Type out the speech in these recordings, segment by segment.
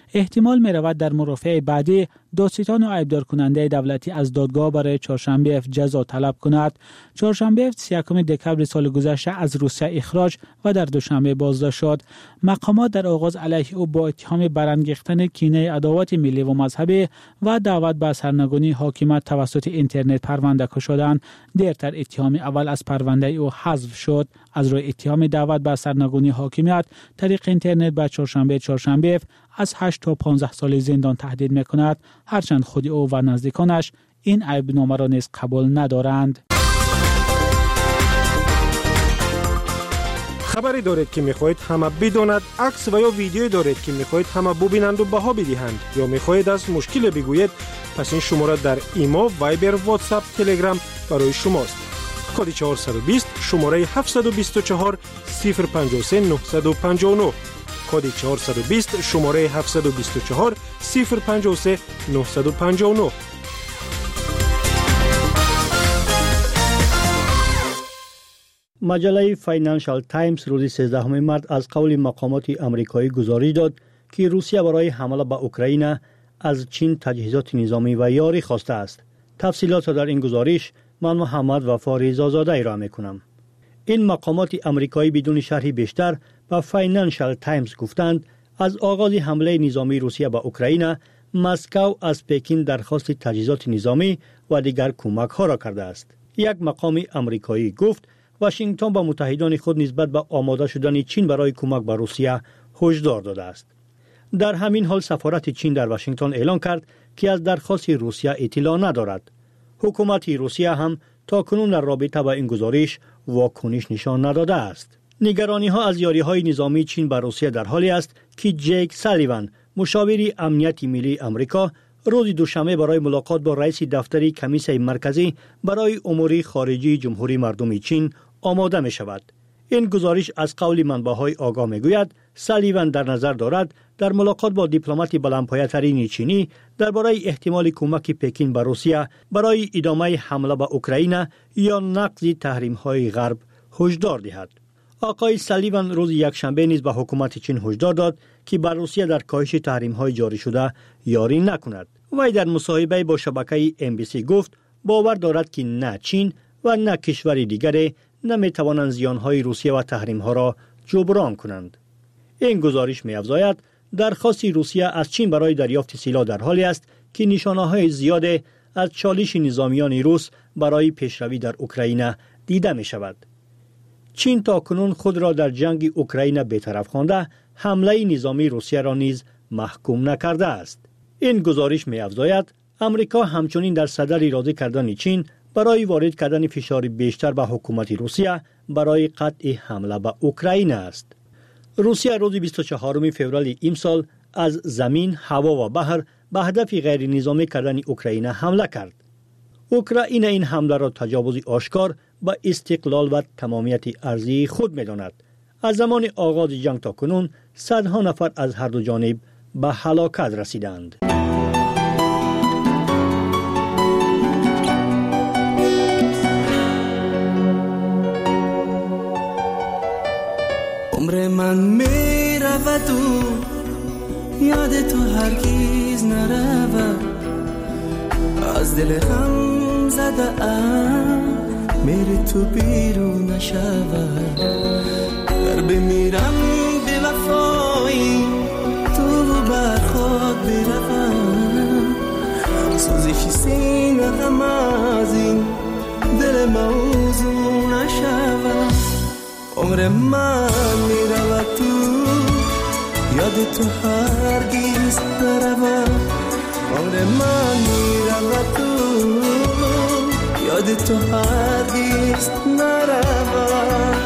احتمال می‌رود در مرافعه بعدی دادستان و عیبدار کننده دولتی از دادگاه برای چهارشنبه جزا طلب کند. چهارشنبه 31 دکمبر سال گذشته از روسیه اخراج و در دوشنبه بازداشت شد. مقامات در آغاز علیه او با اتهام برانگیختن کینه عداوت ملی و مذهبی و دعوت به سرنگونی حاکمیت توسط اینترنت پرونده شدند. دیرتر اتهام اول از پرونده او حذف شد. از روی اتهام دعوت به سرنگونی حاکمیت طریق اینترنت به چهارشنبه از 8 تا 15 سال زندان تهدید می‌کند، هرچند خود او و نزدیکانش این عیبنامه را نیز قبول ندارند. خبری دارید که می‌خواهید همه بداند، عکس و یا ویدیویی دارید که می‌خواهید همه ببینند و بها بدهند یا می‌خواهید از مشکل بگویید، پس این شماره در ایما، وایبر، واتساپ، تلگرام برای شماست. کد 420 شماره 724 053 959 کد 420 شماره 724 053 959. مجله فاینانشال تایمز روز 13 مارس از قول مقامات آمریکایی گزارش داد که روسیه برای حمله به اوکراین از چین تجهیزات نظامی و یاری خواسته است. تفصیلات را در این گزارش من محمد وفا رضازاده ارائه می‌کنم. این مقامات آمریکایی بدون شرح بیشتر به فاینانشال تایمز گفتند از آغاز حمله نظامی روسیه به اوکراین، مسکو از پکین درخواست تجهیزات نظامی و دیگر کمک‌ها را کرده است. یک مقام آمریکایی گفت واشنگتن با متحدان خود نسبت به آماده شدن چین برای کمک به روسیه هشدار داده است. در همین حال سفارت چین در واشنگتن اعلام کرد که از درخواست روسیه اطلاع ندارد. حکومت روسیه هم تاکنون در رابطه با این گزارش واکنش نشان نداده است. نگرانی ها از یاری های نظامی چین به روسیه در حالی است که جیک سالیوان، مشاور امنیت ملی آمریکا، روز دوشنبه برای ملاقات با رئیس دفتر کمیسیون مرکزی برای امور خارجی جمهوری مردم چین آماده می شود. این گزارش از قول منبع‌های آگاه می گوید سالیوان در نظر دارد در ملاقات با دیپلمات بلندپایه‌ترین چینی درباره احتمال کمک پکین به روسیه برای ادامه حمله به اوکراین یا نقض تحریم‌های غرب هشدار دهد. آقای سالیوان روز یکشنبه نیز به حکومت چین هشدار داد که بر روسیه در کاهش تحریم‌های جاری شده یاری نکند. وی در مصاحبه با شبکه MBC گفت باور دارد که نه چین و نه کشور دیگری نمی‌توانند زیان‌های روسیه و تحریم‌ها را جبران کنند. این گزارش می‌افزاید درخواست روسیه از چین برای دریافت سلاح در حالی است که نشانه‌های زیاد از چالش نظامیان روس برای پیشروی در اوکراین دیده می‌شود. چین تاکنون خود را در جنگ اوکراین بی‌طرف خوانده، حمله نظامی روسیه را نیز محکوم نکرده است. این گزارش می‌افزاید آمریکا همچنین در صدد اراده کردن چین برای وارد کردن فشار بیشتر به حکومت روسیه برای قطع حمله به اوکراین است. روسیه روز 24 فوریه امسال از زمین، هوا و بحر به هدف غیر نظامی کردن اوکراین حمله کرد. اوکراین این حمله را تجاوز آشکار به استقلال و تمامیت ارضی خود می‌داند. از زمان آغاز جنگ تا کنون صدها نفر از هر دو جانب به هلاکت رسیدند. عمر من میرود و یاد تو هرگز نرود، از دل غم زده ام میری تو بیرون نشود. در بمیرم به وفایی تو بر خود بروم، سوزش سینه غم از این دل موضوع نشود. عمر من میرود تو یاد تو هرگز نرود. عمر من میرود تو یاد تو هرگز نرود.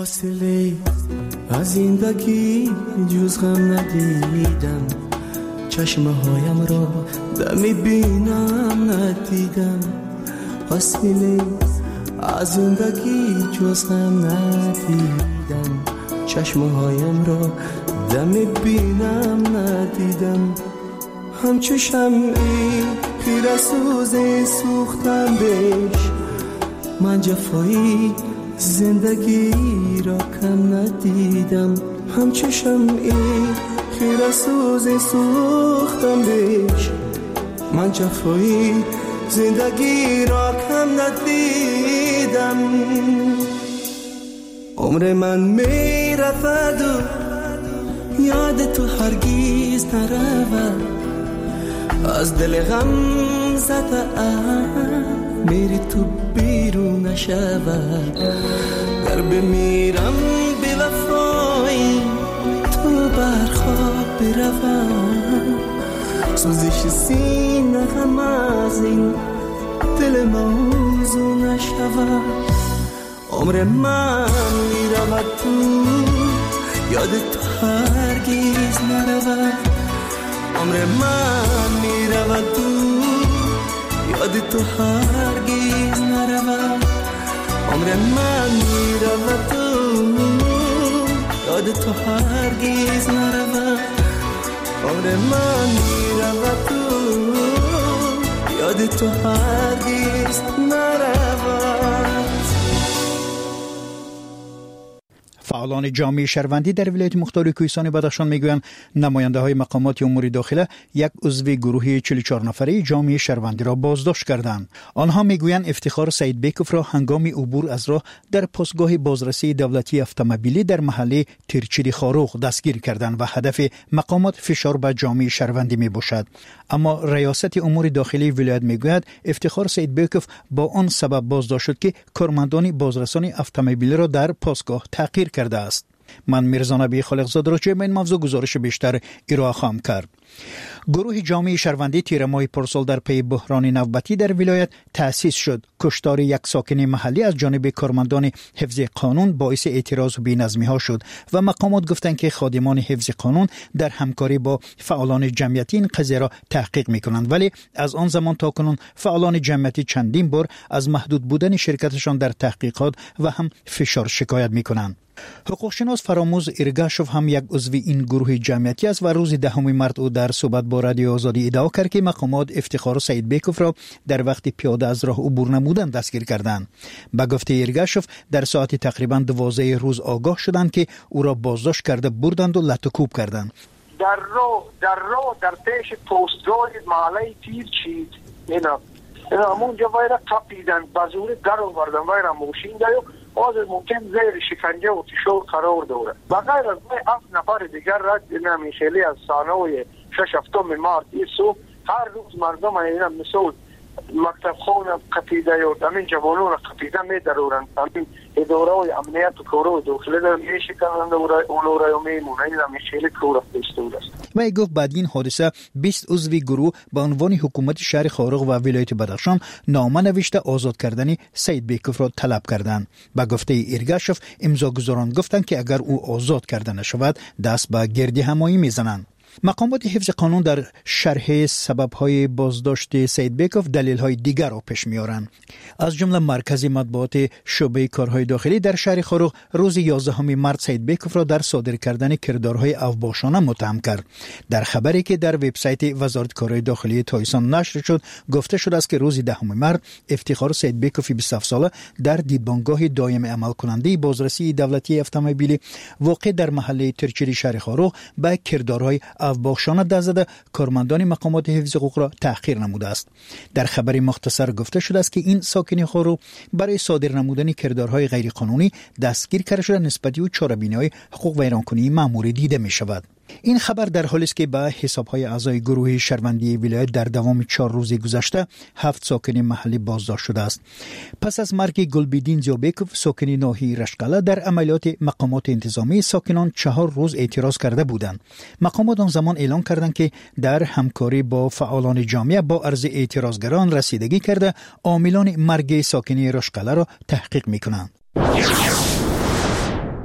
فاصله از زندگی جز غم ندیدم، چشمه هایم را دمی بینم ندیدم. فاصله از زندگی جز غم ندیدم، چشمه هایم را دمی بینم ندیدم. همچو شمعی خیره سوز سوختم بهش، من جفایی زندگی را کم ندیدم. همچو شمعی خیره سوز سوختم بهش، من جفایی زندگی را کم ندیدم. عمر من می رفت و یاد تو هرگیز نرود، از دل غم زده میری تو بیرون نشود. گر بمیرم بی وفایی تو برخواب بروم، سوزش سینه غم از این دل موضوع نشود. عمر من میرود تو یاد تو هرگیز نرود، عمر من میرود تو یاد تو هرگیز نرود. عمر من میرود تو یاد تو هرگیز نرود، عمر من میرود تو یاد تو هرگیز نرود. فعالان جامعه شهروندی در ولایت مختار کوهستان بدخشان میگویند نماینده های مقامات امور داخله یک عضو گروه 44 نفره جامعه شهروندی را بازداشت کردند. آنها میگویند افتخار سعید بیکوف را هنگام عبور از راه در پاسگاه بازرسی دولتی اتومبیلی در محله تیرچیری خاروخ دستگیر کردند و هدف مقامات فشار بر جامعه شهروندی می باشد. اما ریاست امور داخلی ولایت میگوید افتخار سعید بیکوف با آن سبب بازداشت شد که کارمندان بازرسانی اتومبیلی را در پاسگاه تحقیر کرده است. من میرزا نبی خالقزاده را چه این موضوع گزارش بیشتر ارائه خواهم کرد. گروه جامعه شهروندی تیر ماه پارسال در پی بحران نوبتی در ولایت تأسیس شد. کشتار یک ساکن محلی از جانب کارمندان حفظ قانون باعث اعتراض و بی‌نظمی ها شد و مقامات گفتند که خادمان حفظ قانون در همکاری با فعالان جمعیتی این قضیه را تحقیق می‌کنند، ولی از آن زمان تا کنون فعالان جمعیتی چندین بار از محدود بودن شرکتشان در تحقیقات و هم فشار شکایت می‌کنند. حقوقشناس فراموز ایرگاشوف هم یک عضو این گروه جمعیتی است و روز 10 مارس او در صحبت با رادیو آزادی ادعا کرد که مقامات افتخار سعید بیکوف را در وقت پیاده از راه عبور نمودن دستگیر کردند. به گفته ایرگاشوف در ساعت تقریبا 12 روز آگاه شدند که او را بازداشت کرده بردند و لطوکوب کردند. در پیش پستگاه محله تیرچید اینا همونجا وایرا کپیدن بازور در آوردن وایرا موشین دیو باز ممکن زیر شکنجه و تشور قرار دوره. بغیر از 7 نفر دیگر را نمیخیلی از سانوی 6 مارس ایسو هر روز مردم اینا مثل مکتب خونه قپیده و همین جوانون قپیده می درورن. همین اداره و امنیت و کورو داخله در میشه کنند اونو را میمونه. این نمیخیلی کور استود است. و گفت بعد این حادثه 20 عضو گروه به عنوان حکومت شهر خارق و ولایت بدخشان نامه نوشته آزاد کردن سعید بیکوف را طلب کردند. با گفته ایرگاشوف امضاگزاران گفتند که اگر او آزاد کرده نشود دست به گردی همایی میزنند. مقامات حفظ قانون در شرح سبب‌های بازداشت سعید بیکوف دلیل‌های دیگر را پیش می‌آورند. از جمله مرکز مطبوعات شعبه کارهای داخلی در شهر خاروخ روز 11 مارس سعید بیکوف را در صادر کردن کردارهای اوباشانه متهم کرد. در خبری که در وبسایت وزارت کارهای داخلی تایسان نشر شد گفته شده است که روز 10 مارس افتخار سعید بیکوف 27 ساله در دیدبانگاه دائم عمل کننده بازرسی دولتی اتومبیلی واقع در محله ترچری شهر خاروخ به کردارهای اوباشانه دست زده کارمندان مقامات حفظ حقوق را تحقیر نموده است. در خبر مختصر گفته شده است که این ساکن خارو برای صادر نمودن کردارهای غیرقانونی دستگیر کرده شده نسبت به چاره‌بینی‌های حقوق ویرانکنی مأموری دیده می شود. این خبر در حالی است که به حساب‌های اعضای گروه شهروندی ولایت در دوام 4 روز گذشته 7 ساکن محلی بازداشت شده است. پس از مرگ گلبدین زیابیکوف ساکن ناحیه رشقله در عملیات مقامات انتظامی ساکنان 4 روز اعتراض کرده بودند. مقامات آن زمان اعلام کردند که در همکاری با فعالان جامعه با عرض اعتراضگران رسیدگی کرده عاملان مرگ ساکنی رشقله را تحقیق می‌کنند.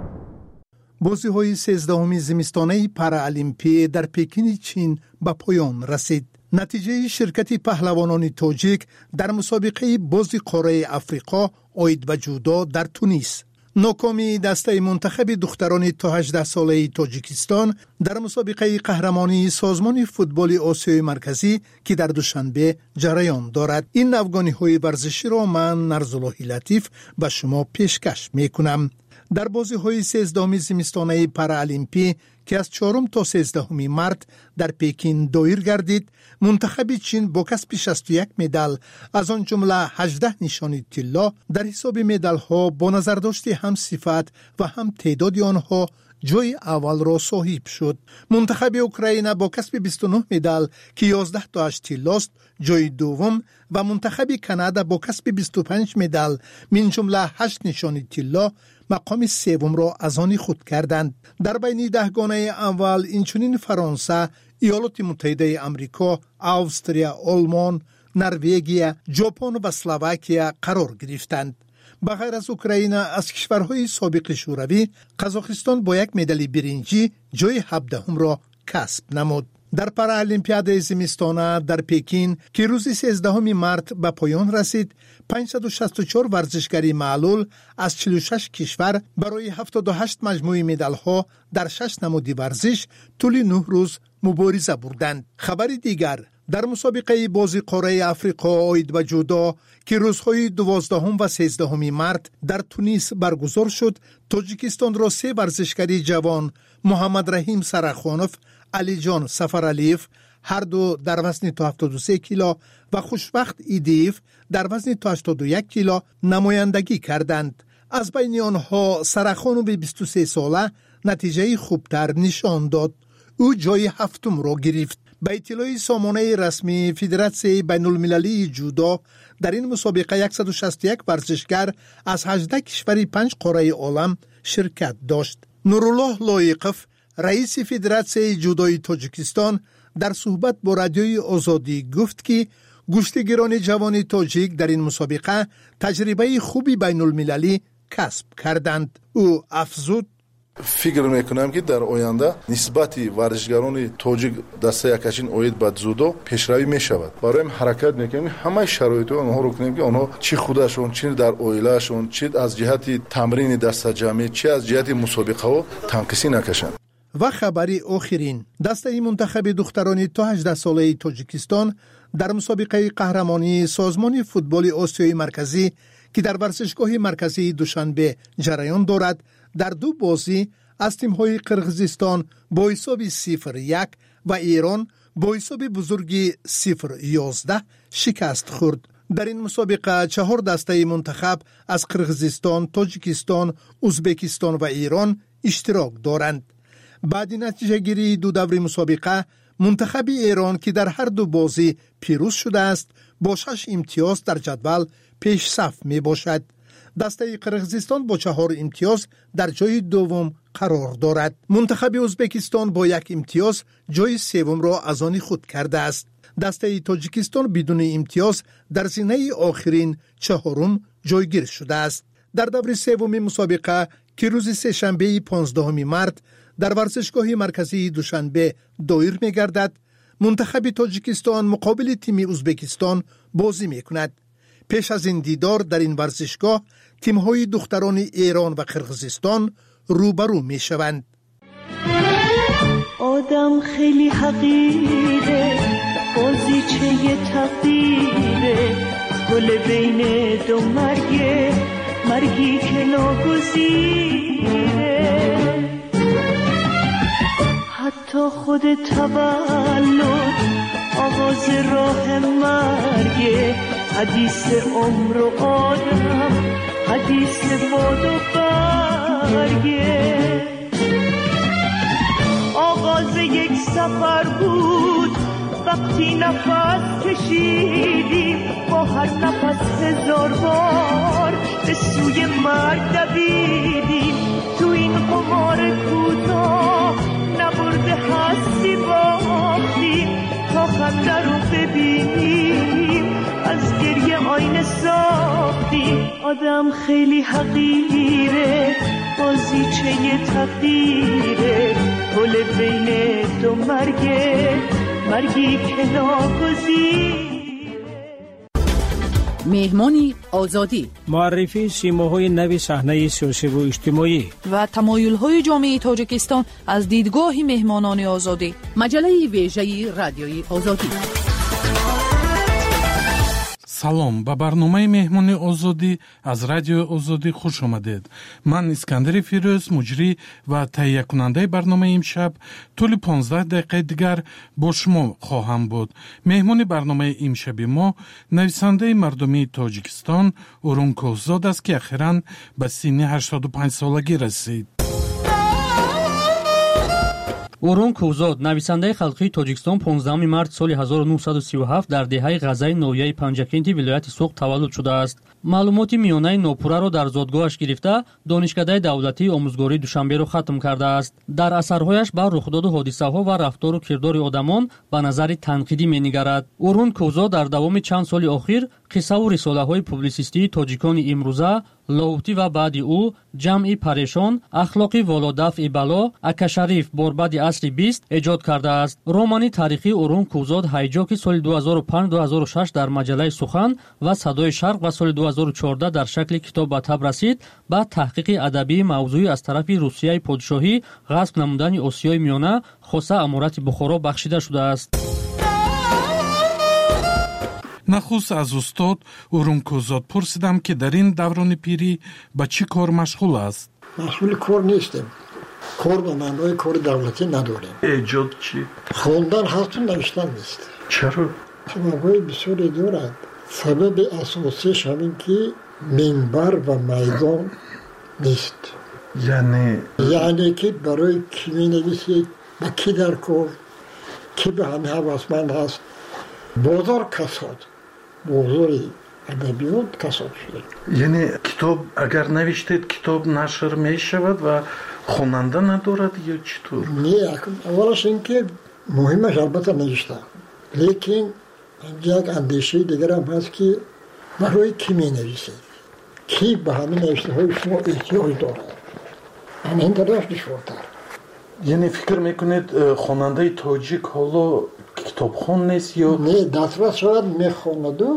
بازی‌های 13 زمستانه پارالیمپی در پکین چین به پایان رسید. نتیجه شرکت پهلوانان تاجیک در مسابقه بازی قاره افریقا عاید به جودو در تونس. ناکامی دسته منتخب دختران تا 18 ساله تاجیکستان در مسابقه قهرمانی سازمان فوتبال آسیای مرکزی که در دوشنبه جریان دارد. این افغانی‌های ورزشی را من نرزالله لطیف به شما پیشکش می‌کنم. در بازی‌های 13 زمستانه پارالیمپی که از 4 تا 13 مارس در پکین دایر گردید، منتخب چین با کسب 61 مدال از آن جمله 18 نشانی طلا در حساب مدال‌ها با نظرداشت هم صفت و هم تعداد آنها جای اول را صاحب شد. منتخب اوکراین با کسب 29 مدال که 11 تاش طلاست جای دوم و منتخب کانادا با کسب 25 مدال من جمله 8 نشانی طلا مقام سوم را از آن خود کردند. در بین 10 گانه اول اینچنین فرانسه، ایالات متحده آمریکا، استرالیا، آلمان، نروژ، ژاپن و اسلواکیه قرار گرفتند. بغیر از اوکراین از کشورهای سابق شوروی، قزاقستان با 1 مدال برنجی جای 17 را کسب نمود. در پارالیمپیاد زمستانه در پکین که روز 13 مارس به پایان رسید، 564 ورزشکاری معلول از 46 کشور برای 78 مجموعه مدال‌ها در 6 نمود ورزش طول 9 روز مبارزه بردند. خبر دیگر در مسابقه بازی قاره افریقا عاید به جودو که روزهای 12 و 13 مارس در تونس برگزار شد، تاجیکستان را 3 ورزشکاری جوان محمد رحیم سرخانوف، علی جان سفرعلیف هر دو در وزن تا 73 کیلو و خوشبخت ایدیف در وزن تا 81 کیلو نمایندگی کردند. از بین آنها سرخانوف 23 ساله نتیجه خوبتر نشان داد. او جای 7 را گرفت. به اطلاع سامانه رسمی فدراسیون بین المللی جودو در این مسابقه 161 ورزشکار از 18 کشور 5 قاره عالم شرکت داشت. نورالله لایقف رئیس فدراسیون جودوی تاجیکستان در صحبت با رادیوی آزادی گفت که گشتگیران جوان تاجیک در این مسابقه تجربه خوبی بین المللی کسب کردند. او افزود: فکر میکنم که در آینده نسبت ورزشکاران تاجیک دسته یکچین عاید به جودو پیشروی میشود. برای حرکت میکنیم همه شرایط آنها رو کنیم که آنها چی خودشون، چی در اویلاشون، چی از جهت تمرین دسته جمعی، چی از جهت مسابقه ها تنقیصی نکشند. و خبری آخرین، دسته منتخب دختران تا 18 ساله تاجیکستان در مسابقه قهرمانی سازمان فوتبال آسیای مرکزی که در ورزشگاه مرکزی دوشنبه جریان دارد، در 2 بازی از تیم‌های قرقیزستان با حساب 0-1 و ایران با حساب بزرگی 0-11 شکست خورد. در این مسابقه 4 دسته منتخب از قرقیزستان، تاجیکستان، ازبکستان و ایران اشتراک دارند. بعد نتیجه گیری 2 دور مسابقه، منتخب ایران که در هر 2 بازی پیروز شده است با 6 امتیاز در جدول پیش صف می باشد. دسته قرقیزستان با 4 امتیاز در جای دوم قرار دارد. منتخب ازبکستان با 1 امتیاز جای سوم را از آن خود کرده است. دسته تاجیکستان بدون امتیاز در زینه آخرین 4م جایگیر شده است. در دور سوم مسابقه که روز سه‌شنبه 15 مارس در ورزشگاه مرکزی دوشنبه دایر می گردد، منتخب تاجیکستان مقابل تیم ازبکستان بازی می کند. پیش از این دیدار در این ورزشگاه تیم‌های دختران ایران و قرقیزستان روبرو می شوند. آدم خیلی حقیره، بازی چه تقدیره، گل بین 2 مرگی که ناگزیره. حتی خود تولد آغاز راه مرگه، حدیث عمر و آدم، حدیث باد و برگه. آغاز یک سفر بود وقتی نفس کشیدیم، با هر نفس 1000 بار به سوی مرگ دویدیم. تو این قمار کوتاه نبرده هستی باختیم، تا خنده رو ببینیم از گریه آینه ساختیم. آدم خیلی حقیره، بازی چه نوشته تقدیره پل بین دو مرگی که ناگزیره. مهمانی آزادی، معرفی سیماهای نوی صحنه سیاسی و اجتماعی و تمایل‌های جامعه تاجیکستان از دیدگاه مهمانان آزادی. مجله ویژه رادیوی آزادی. салом ба барномаи меҳмони озодӣ аз радиои озодӣ хуш омадед. ман искандари фирӯз муҷрӣ ва таҳиякунандаи барномаи имшаб тӯли 15 дақиқаи дигар бо шумо хоҳам буд. меҳмони барномаи имшаби мо нависандаи мардумии тоҷикистон урун кӯҳзод аст ки ахиран ба синни 85 солагӣ расид. урун кӯҳзод нависандаи халқии тоҷикистон 15 март соли 1937 дар деҳаи ғазаи ноҳияи панҷакенти вилояти суғд таваллуд шудааст. маълумоти миёнаи нопурраро дар зодгоҳаш гирифта донишкадаи давлатии омӯзгории душанберо хатм кардааст. дар асарҳояш ба рухдоду ҳодисаҳо ва рафтору кирдори одамон ба назари танқидӣ менигарад. урун кӯҳзод дар давоми чанд соли охир қиссаву рисолаҳои публисистии тоҷикони имрӯза, ловти ва баъди ӯ, ҷамъи парешон, ахлоқи володафъи бало, акашариф борбади асри 20 эҷод кардааст. романи таърихии урун кӯҳзод ҳайҷо ки соли 2005-2006 дар маҷалаи сухан ва садои шарқ ва соли 2014 дар шакли китоб ба таб расид, ба таҳқиқи адабии мавзӯӣ аз тарафи русияи подшоҳӣ ғасб намудани осиёи миёна хоса амурати бухоро бахшида шудааст. нахуст аз устод урун кӯҳзод пурсидам ки дар ин даврони пирӣ ба чӣ кор машғул аст. машғули кор нестем. кор ба маънои кори давлатӣ надорем. эҷод чӣ? хондан ҳасту навиштан нест. чаро? сабабҳои бисёре дорад. сабаби асосиш ҳамин ки минбар ва майдон нест. яъне ки барои кӣ менависед, ба кӣ дар кор, кӣ ба ҳамин ҳавасманд ҳаст. бозор касод, бозори адабиёт касод шуда. яъне китоб агар навиштед китоб нашр мешавад ва хонанда надорад ё чӣ тур? не, аввалаш ин ки муҳимаш албатта навишта, лекин як андешаи дигарам ҳаст ки барои кӣ менависед, кӣ ба ҳамин навиштаҳои шумо эҳтиёҷ дорад. ҳамин дараш душвортар. яъне фикр мекунед хонандаи тоҷик ҳоло китобхон нест ё? не, дастрас шавад мехонаду,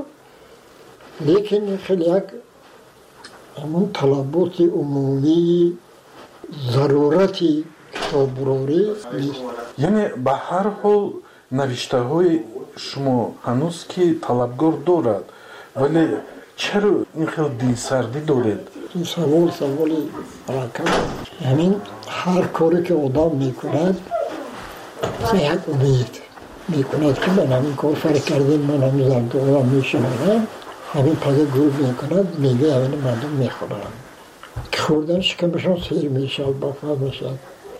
лекин хеле як ҳамон талаботи умумии зарурати китоббурорӣ нест. яъне ба ҳар ҳол навиштаҳои шумо ҳанӯз ки талабгор дорад, вале чаро ин хел дилсардӣ доред? ин саволи ракам. ҳамин ҳар коре ки одам мекунад за як умед мекунад ки ман ҳамин кор фарқ кардем, ман ҳамин зардуам мешавам, ҳамин паза гурб мекунад, мегаи ҳамин мардум мехӯрам. ки хӯрдан шикамашон сер мешавад, бафа мешавад.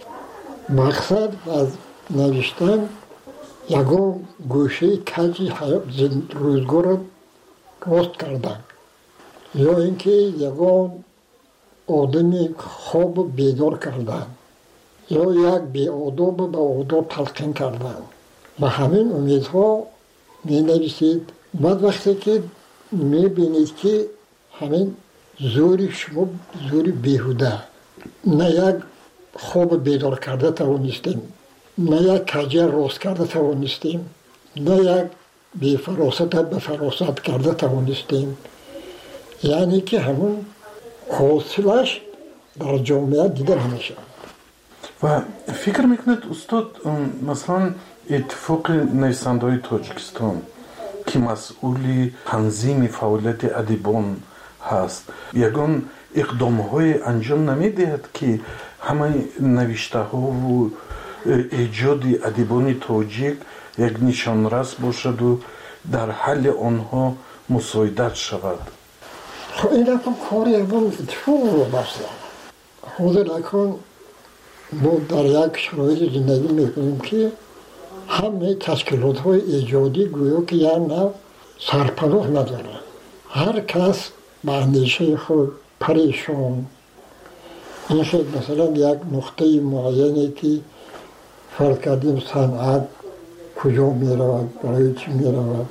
мақсад аз навиштан ягон гӯшаи каҷи рӯзгорро вост кардан, ё ин ки ягон одами хобу бедор кардан, ё як беодобу ба одоб талқин кардан. ба ҳамин умедҳо менависед. баъд вақте ки мебинед ки ҳамин зӯри шумо зӯри беҳуда, на як хобу бедор карда тавонистем, на як каҷа рост карда тавонистем, на як бефаросата ба фаросат карда тавонистем. яъне ки ҳамон ҳосилаш дар ҷомеа дида намешавад. ва фикр мекунед устод, масалан иттифоқи нависандаҳои тоҷикистон ки масъули танзими фаъолияти адибон ҳаст, ягон иқдомҳое анҷом намедиҳад ки ҳамаи навиштаҳову эҷоди адибони тоҷик як нишонрас бошаду дар ҳалли онҳо мусоидат шавад? این رقم کاری اول اتفاق رو بستن. حاضر اکن ما در یک شرایط زندگی میکنیم که همه تشکیلات های ایجادی گویا که یک نوع سرپناه نداره. هر کس به اندیشه خود پریشان. این خیلی مثلا یک نقطه معینی که فرض کردیم صنعت کجا میرود، برای چی میرود،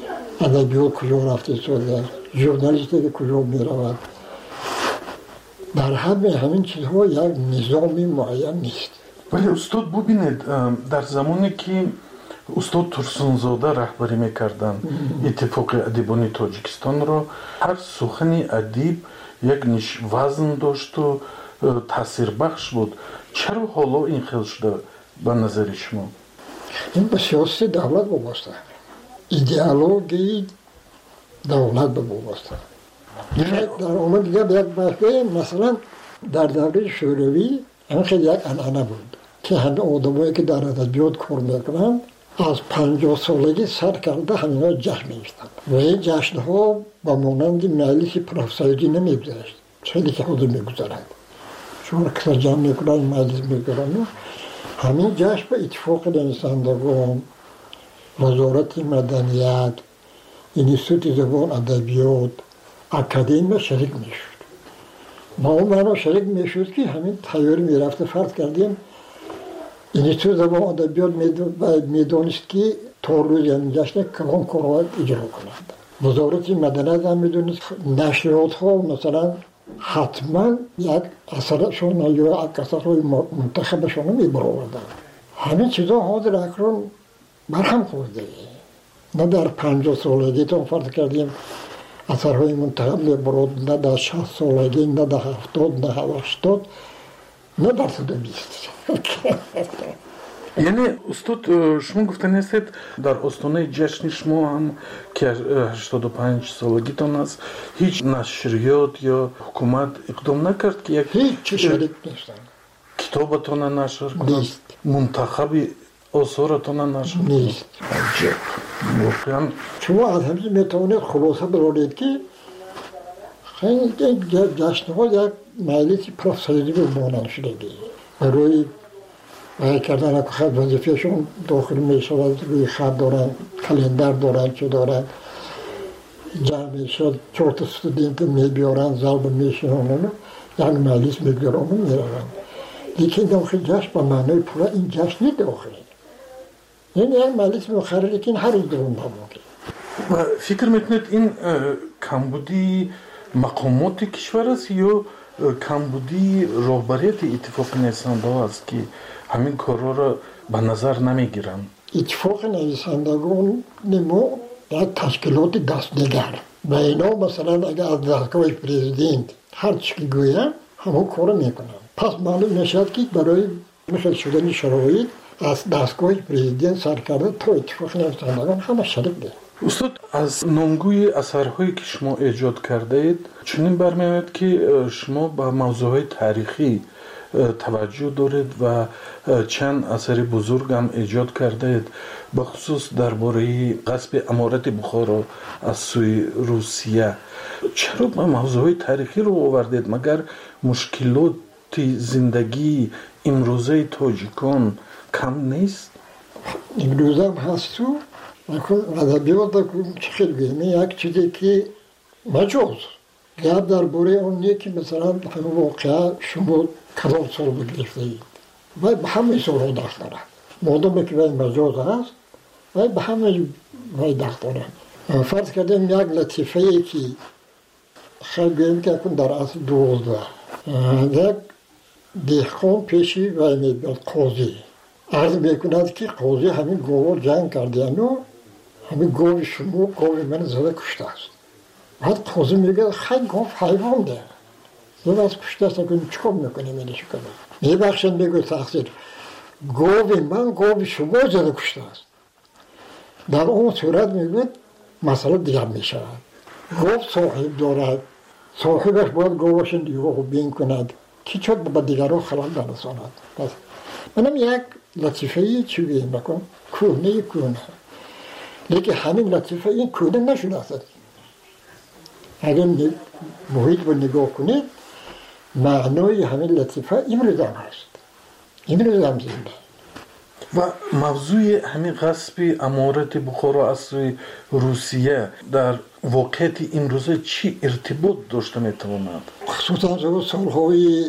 ادبیات کجا رفته شده، ژورنالیستی که کجا میرود. در همین چیزها یک نظامی معین نیست. ولی استاد ببینید در زمانی که استاد ترسونزاده رهبری میکردن اتفاق ادیبانی تاجیکستان را، هر سخن ادیب یک وزن داشت و تاثیر بخش بود. چرا حالا این خیلی شده به نظر شما؟ این به سیاست دولت وابسته، ایدئولوژی دولت وابسته. در اومد دیگه یک بحثه، مثلا در دوره شوروی این خیلی یک انعنه بود که همه آدمایی که در ادبیات کار میکنن از 50 سالگی سر کرده همینا جشن می‌گرفتند و این جشن‌ها با مانند مجلس پروفسوری نمی‌گذشت، خیلی که خود می‌گذرد. چون که جمع می‌کنن مجلس می‌گذارن، همین جشن به اتفاق نویسندگان، وزارت مدنیت، انستیتوت زبان ادبیات، اکادمی شریک می‌شد. ما اون شریک می‌شد که همین تیاری می‌رفت. فرض کردیم انستیتوت زبان ادبیات می‌دانست که تا روز جشن کلان کارآمد اجرا کنند. وزارت مدنیت هم می‌دونست نشریات‌ها مثلا حتما یک اثرشون یا یک اثرهای منتخبشون رو می‌برآوردن. همین چیزا حاضر اکنون برهم خورده. نه در 50 سالگی تا فرض کردیم اثرهای منتخب می‌برد، نه در 60 سالگی، نه در 70، نه 80، نه در 120. یعنی استاد شما گفتن هستید در آستانه جشن شما هم که 85 سالگیتان است، هیچ نشریات یا حکومت اقدام نکرد که یک هیچ شریک نیستن، کتابتان نشر کنند، منتخب آثارتان نشر کنند؟ نیست. واقعا شما از همین میتوانید خلاصه برارید که خیلی جشن‌ها یک مجلس پروفسوری به مانند شدگی روی کردن که خط وظیفهشون داخل می شود، روی خط دارن، کلندر دارن، چه دارن، جمع می شد، 4 تا استودنت می بیارن، ضرب می شونن، یک مجلس می بیارن و می روند. لیکن داخل جشن با معنای پورا این جشن داخلی. یعنی یک مجلس مخرر لیکن هر روز درون نموده. و فکر میکنید این کمبودی مقامات کشور است یا کمبودی رهبریت اتفاق نویسندگان است که همین کارا را به نظر نمیگیرن؟ اتفاق نویسندگان نمو یک تشکیلات دستنگر و اینا مثلا اگر از دستگاه پرزیدنت هر چی که گوید همون کار میکنن. پس معلوم نشد که برای مثل شدن شرایط از دستگاه پرزیدنت سر کرده تا اتفاق نویسندگان همه شریک ده. استاد از نامگوی اثرهایی که شما ایجاد کرده اید چنین برمی‌آید که شما به موضوعهای تاریخی توجه دارید و چند اثر بزرگ هم ایجاد کرده اید، به خصوص درباره غصب امارت بخارا از سوی روسیه. چرا به موضوعهای تاریخی رو آوردید؟ مگر مشکلات زندگی امروزه تاجیکان کم نیست؟ امروزه هم هست تو ادبیات چه خیلی یک چیزی که مجاز گرد درباره اون نیه که مثلا همه واقعا شما کلام سال بگرفته اید و به همه سال ها دست دارن، مادام که باید مجاز هست و به همه باید دست دارن. فرض کردیم یک لطیفه ای که خیلی گویم که اکن در اصل 12 یک دهقان پیشی و میبید قاضی عرض میکند که قاضی همین گوار جنگ کردین و همین گوی شما گوی من زده کشته است. بعد قاضی میگه خیلی گوف حیوان ده زده از کشته است، اکنون چکار میکنیم اینه چکار میبخشن میگه تقصیر گوی من گوی شما زده کشته است. در اون صورت میگه مسئله دیگر میشود. گوف صاحب دارد، صاحبش باید گوشن دیگه بین کند که چود با دیگران خلال برساند. پس منم یک لطیفه چی بیم بکن کونه لیکن همین لطیفه این کونه نشده است. اگر محیط رو نگاه کنید معنای همین لطیفه امروز هم هست، امروز هم زنده. و موضوع همین غصب امارت بخارا از سوی روسیه در واقعیت امروزه چی ارتباط داشته میتواند؟ خصوصا سالهای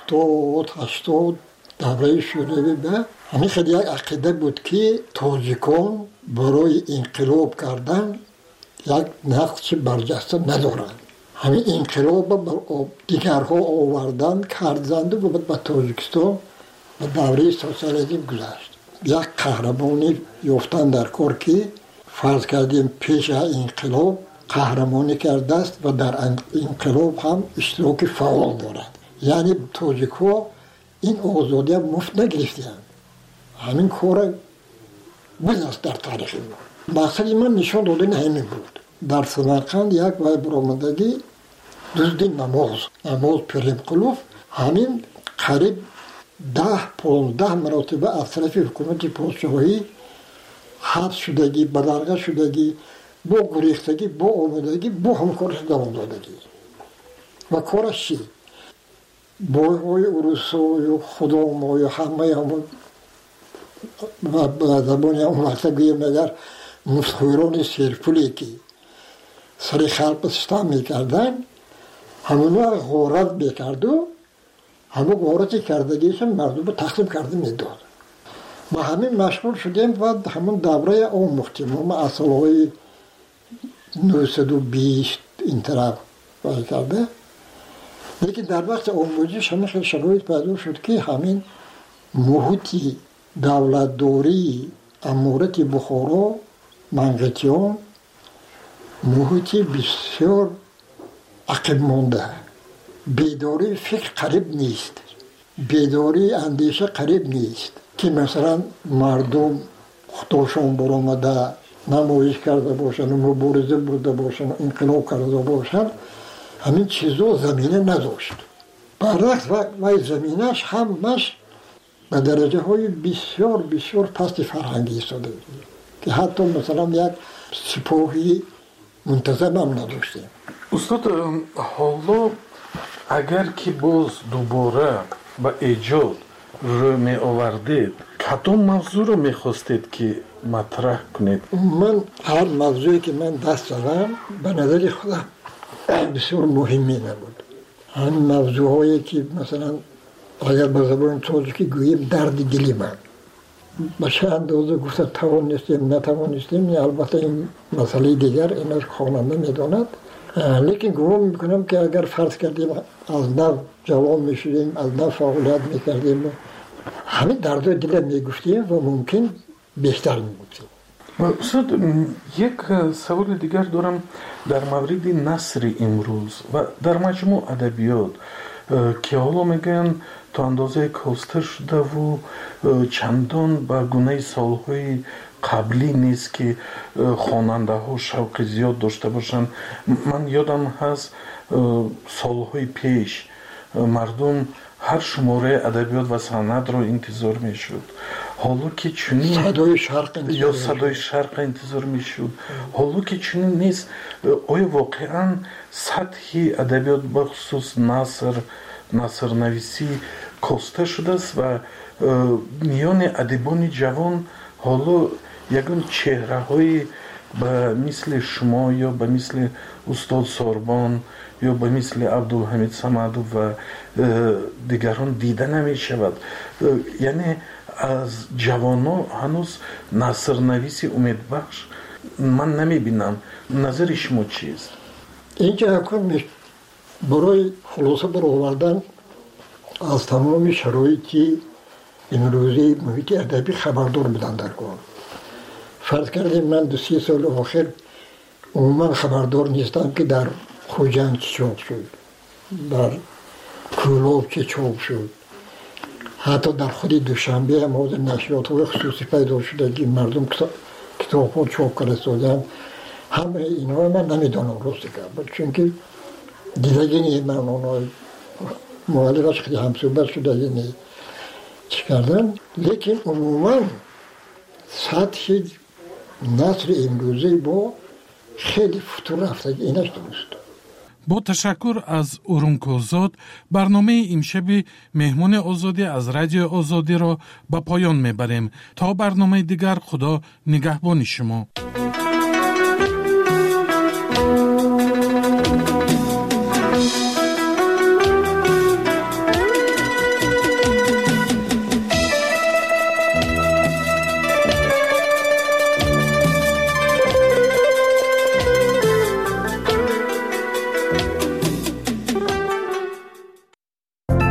70-80 دوره شوروی به همین خیلی یک عقیده بود که تاجیکان برای انقلاب کردن یک نقش برجسته ندارند. همین انقلاب دیگرها آوردن کردند و به تاجیکستان به دوره سوسیالیسم گذشت. یک قهرمانی یافتن در کار که فرض کردیم پیش انقلاب قهرمانی کرده است و در انقلاب هم اشتراک فعال دارد. یعنی تاجیک ها این آزادی مفت نگرفتند. همین کار بود است در تاریخ ما. مقصد من نشان دادن همین بود. در سمرقند یک وای برآمدگی دزدی نماز پریم قلوف همین قریب 10-15 مرتبه از طرف حکومت پادشاهی حبس شدگی، بدرگاه شدگی، با گریختگی، با آمدگی، با همکارش دوام دادگی. و کارش چی؟ بایهای اروسا یا خدام یا همه همون و به زبان اون وقتا گویم اگر مفتخوران سیرپولی که سر خلق ستم میکردن همونو غارت بکرد و همون غارتی کردگیشون مردم رو تقسیم کرده میداد. ما همین مشغول شدیم و همون دوره آموختیم. ما از سالهای 920 این طرف باید کرده. لیکن در وقت آموزش همین خیلی شرایط پیدا شد که همین محیط دولتداری امارت بخارا منقطیان محیط بسیار عقب مانده، بیداری فکر قریب نیست، بیداری اندیشه قریب نیست که مثلا مردم خودشان برآمده نمایش کرده باشن و مبارزه برده باشن انقلاب کرده باشن، همین چیزا زمینه نداشت. برعکس و زمینش همش به درجه های بسیار بسیار پست فرهنگی ایستاده که حتی مثلا یک سپاهی منتظم هم نداشتیم. استاد حالا اگر که باز دوباره به ایجاد رو می آوردید کدام موضوع رو می خواستید که مطرح کنید؟ من هر موضوعی که من دست زدم به نظر خودم بسیار مهمی نبود. همین موضوع هایی که مثلا اگر به زبان تاجیکی گوییم درد دلی من به چه اندازه گفته توانستیم نتوانستیم، البته این مسئله دیگر اینش خواننده میداند. لیکن گمان میکنم که اگر فرض کردیم از نو جوان میشدیم، از نو فعالیت میکردیم، همین دردهای دل میگفتیم و ممکن بهتر میبودیم. استاد یک سوال دیگر دارم در مورد نثر امروز و در مجموع ادبیات که حالا میگن تا اندازه کاسته شده و چندان به گونه سالهای قبلی نیست که خواننده ها شوق زیاد داشته باشند. من یادم هست سالهای پیش مردم هر شماره ادبیات و سند را انتظار میشد. حالا که چنین صدای شرق انتظار میشد، حالا که چنین نیست، آیا واقعا سطح ادبیات بخصوص نثر نویسی کاسته شده است و میان ادیبان جوان حالا یگان چهره های به مثل شما یا به مثل استاد ساربان یا به مثل عبدالحمید صمدو و دیگران دیده نمی شود؟ یعنی از جوانان هنوز نثر نویسی امیدبخش من نمی بینم. نظر شما چیست؟ اینجا حکم برای خلاصه برآوردن از تمام شرایطی امروزی محیط ادبی خبردار بدن در کار. فرض کردیم من 2-3 سال آخر عموما خبردار نیستم که در خوجند چه چاپ شد، در کولاب چه چاپ شد، حتی در خود دوشنبه هم از نشریات های خصوصی پیدا شده که مردم کتاب ها چاپ کرده سازن. همه اینها من نمیدانم راستی که چون که دیدگی نیست من اونها معلقش خیلی همصحبت شده یعنی چی کردن. لیکن عموما سطح نثر امروزی با خیلی فتور رفته اینش درست. با تشکر از اورونکوزاد برنامه امشب مهمون آزادی از رادیو آزادی را به پایان میبریم. تا برنامه دیگر خدا نگهبان شما.